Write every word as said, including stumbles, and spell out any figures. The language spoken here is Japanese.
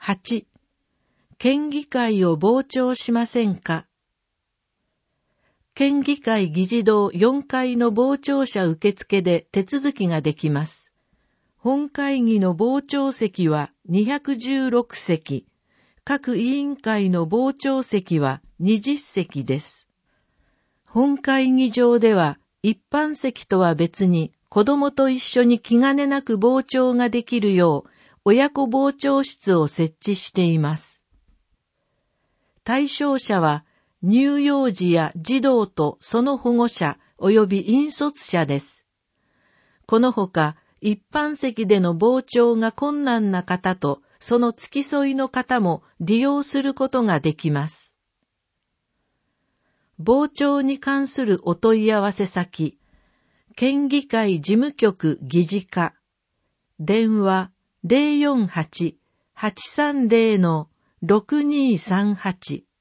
はち、県議会を傍聴しませんか。県議会議事堂よんかいの傍聴者受付で手続きができます。本会議の傍聴席はにひゃくじゅうろくせき、各委員会の傍聴席はにじゅっせきです。本会議場では一般席とは別に子供と一緒に気兼ねなく傍聴ができるよう親子傍聴室を設置しています。対象者は乳幼児や児童とその保護者及び引率者です。このほか一般席での傍聴が困難な方とその付き添いの方も利用することができます。傍聴に関するお問い合わせ先、県議会事務局議事課、電話 ゼロよんはち はちさんゼロ ろくにーさんはち